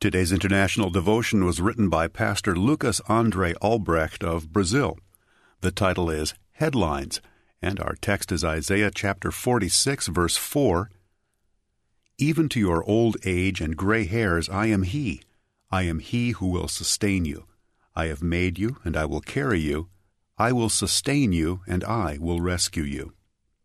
Today's international devotion was written by Pastor Lucas Andre Albrecht of Brazil. The title is Headlines, and our text is Isaiah chapter 46, verse 4. Even to your old age and gray hairs I am He. I am He who will sustain you. I have made you, and I will carry you. I will sustain you, and I will rescue you.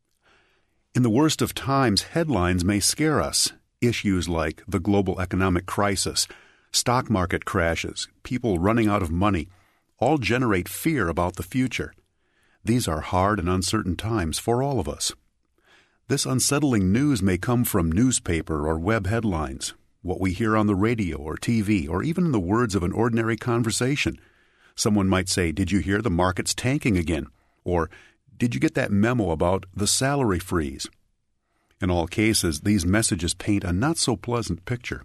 In the worst of times, headlines may scare us. Issues like the global economic crisis, stock market crashes, people running out of money, all generate fear about the future. These are hard and uncertain times for all of us. This unsettling news may come from newspaper or web headlines, what we hear on the radio or TV, or even in the words of an ordinary conversation. Someone might say, "Did you hear the market's tanking again?" Or, "Did you get that memo about the salary freeze?" In all cases, these messages paint a not-so-pleasant picture.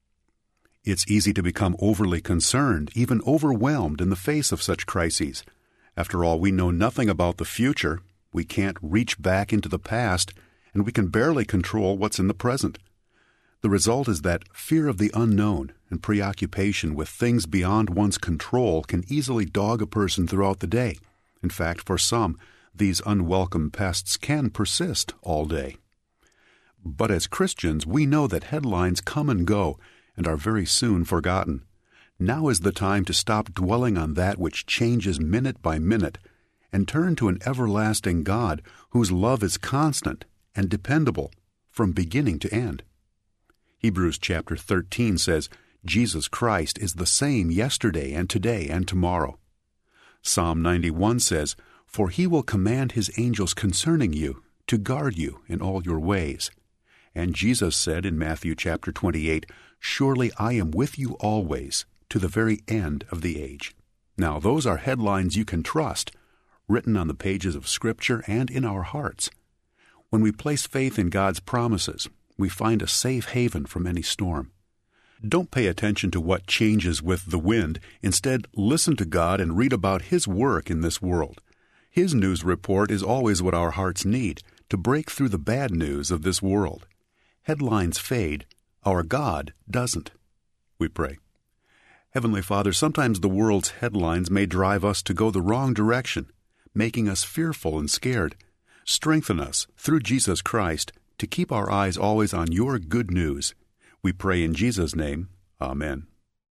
It's easy to become overly concerned, even overwhelmed in the face of such crises. After all, we know nothing about the future, we can't reach back into the past, and we can barely control what's in the present. The result is that fear of the unknown and preoccupation with things beyond one's control can easily dog a person throughout the day. In fact, for some, these unwelcome pests can persist all day. But as Christians, we know that headlines come and go and are very soon forgotten. Now is the time to stop dwelling on that which changes minute by minute and turn to an everlasting God whose love is constant and dependable from beginning to end. Hebrews chapter 13 says, Jesus Christ is the same yesterday and today and tomorrow. Psalm 91 says, For He will command His angels concerning you to guard you in all your ways. And Jesus said in Matthew chapter 28, Surely I am with you always, to the very end of the age. Now, those are headlines you can trust, written on the pages of Scripture and in our hearts. When we place faith in God's promises, we find a safe haven from any storm. Don't pay attention to what changes with the wind. Instead, listen to God and read about His work in this world. His news report is always what our hearts need to break through the bad news of this world. Headlines fade, our God doesn't. We pray. Heavenly Father, sometimes the world's headlines may drive us to go the wrong direction, making us fearful and scared. Strengthen us, through Jesus Christ, to keep our eyes always on your good news. We pray in Jesus' name. Amen.